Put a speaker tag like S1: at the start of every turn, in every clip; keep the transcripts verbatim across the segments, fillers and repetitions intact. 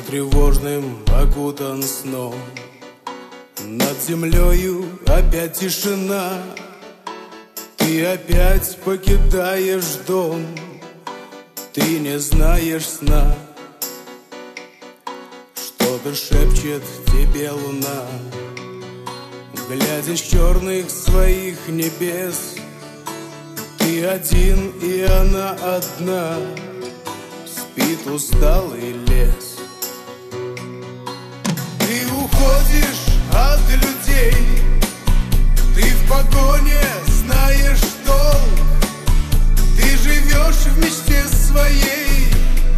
S1: тревожным окутан сном. Над землею опять тишина. Ты опять покидаешь дом. Ты не знаешь сна. Что-то шепчет тебе луна, глядя с черных своих небес. Ты один, и она одна. Спит усталый лес. Ты уходишь от людей. Ты в погоне знаешь толк. Ты живешь в мечте своей.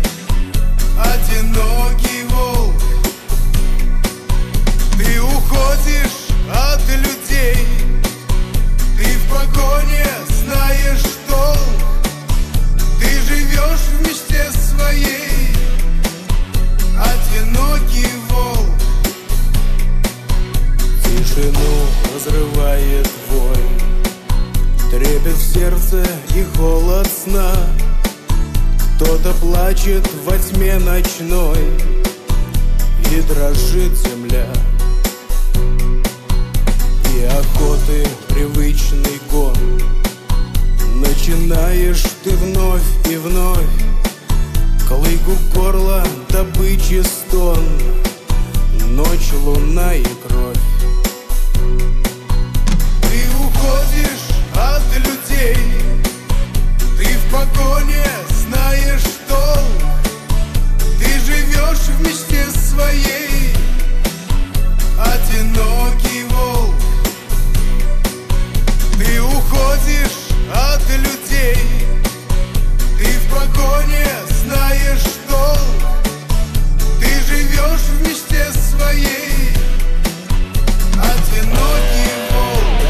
S1: Одинокий волк. Ты уходишь от людей. Ты в погоне знаешь толк. Ты живешь в мечте своей. Одинокий волк. Тишину разрывает вой, трепет в сердце и холод сна. Кто-то плачет во тьме ночной, и дрожит земля. И охоты привычный гон начинаешь ты вновь и вновь. Клыку горла добычи стон, ночь, луна и кровь. Ты уходишь от людей. Ты в погоне знаешь толк. Ты живешь в мечте своей. Одинокий волк. Ты уходишь от людей. Ты в погоне знаешь толк. Ты живешь в мечте своей. Одинокий волк.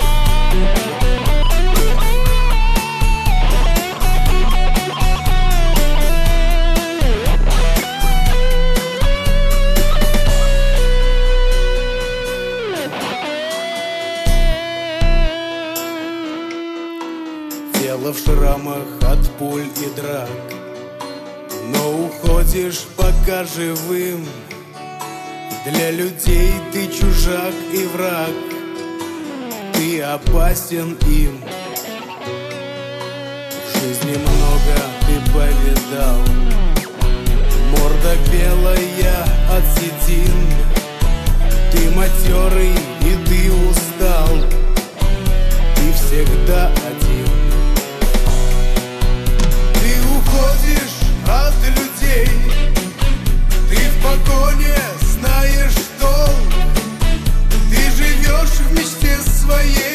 S1: Тело в шрамах от пуль и драк, но уходишь пока живым. Для людей ты чужак и враг. Ты опасен им. В жизни много ты повидал. Морда белая от седин. Ты матерый и ты устал. Ты всегда один. Ты уходишь от людей. Ты в погоне знаешь толк. Ты живешь в мечте своей.